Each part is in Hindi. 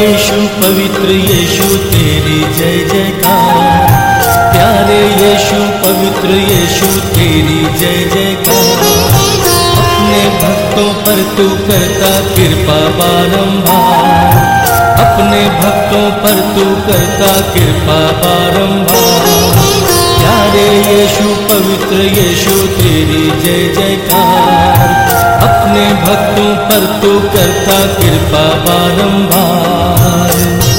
यीशु पवित्र यीशु तेरी जय जयकार। प्यारे यीशु पवित्र यीशु तेरी जय जयकार। अपने भक्तों पर तू करता कृपा बारंबार, अपने भक्तों पर तू करता कृपा बारंबार। प्यारे यीशु पवित्र यीशु तेरी जय जयकार। अपने भक्तों पर तू करता कृपा बारंबार।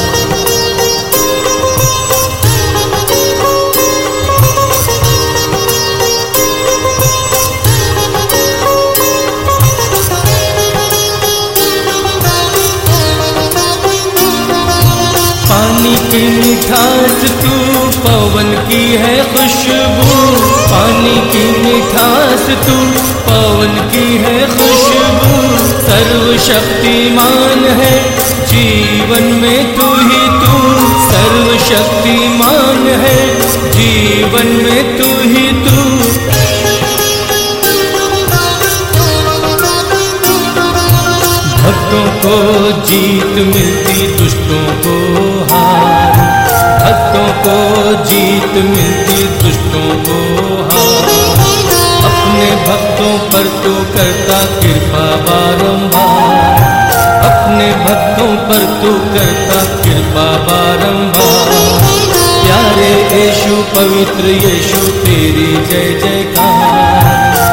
पानी की मिठास तू पवन की है खुशबू, पानी की मिठास तू पवन की है खुशबू। सर्वशक्तिमान है जीवन में तू ही तू, सर्वशक्तिमान है जीवन में तू ही तू। भक्तों को जीत मिलती दुष्टों को हार, भक्तों को जीत मिलती दुष्टों को हार। अपने भक्तों पर तू करता कृपा बारंबार, अपने भक्तों पर तू करता कृपा बारंबार। प्यारे यीशु पवित्र यीशु तेरी जय जयकार।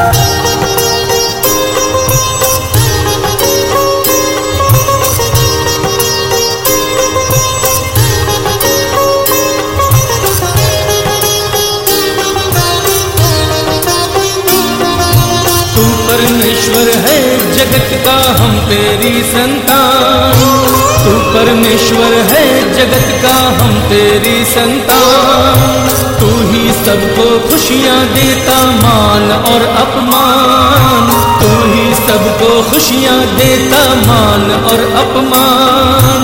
तू परमेश्वर है जगत का हम तेरी संतान, तू परमेश्वर है जगत का हम तेरी संतान। तू ही सबको खुशियाँ देता मान और अपमान, तू ही सबको खुशियाँ देता मान और अपमान।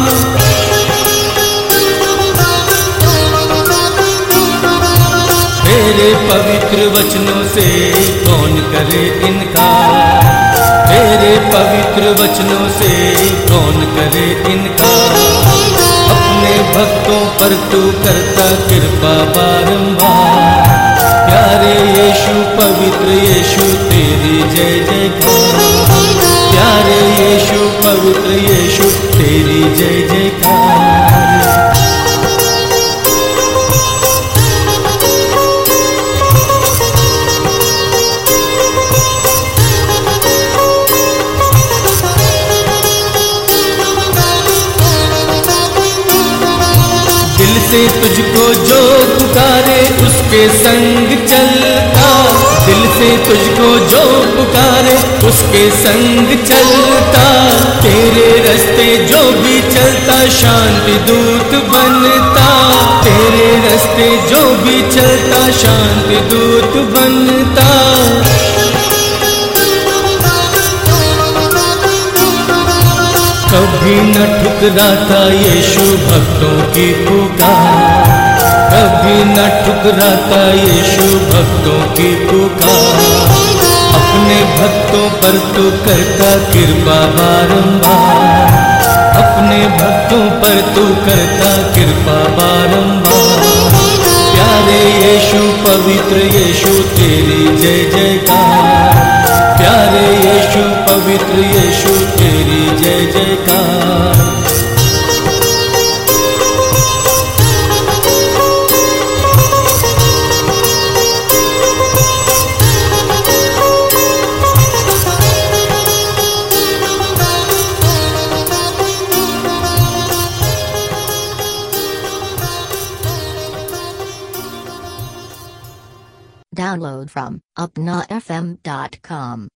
तेरे पवित्र वचनों से कौन करे इनकार, तेरे पवित्र वचनों से कौन करे इनकार। अपने भक्तों पर तू करता कृपा बारंबार। प्यारे यीशु पवित्र यीशु तेरी जय जयकार। प्यारे यीशु पवित्र यीशु तेरी जय जयकार। दिल से तुझको जो पुकारे उसके संग चलता, दिल से तुझको जो पुकारे उसके संग चलता। तेरे रास्ते जो भी चलता शांति दूत बनता, तेरे रास्ते जो भी चलता शांति दूत बनता। कभी न ठुकराता यीशु भक्तों की पुकार, कभी न ठुकराता यीशु भक्तों की पुकार। अपने भक्तों पर तू करता कृपा बारंबार, अपने भक्तों पर तू करता कृपा बारंबार। प्यारे यीशु पवित्र यीशु तेरी जय जयकार। प्यारे यीशु पवित्र यीशु तेरी जय जयकार। Download from upnafm.com.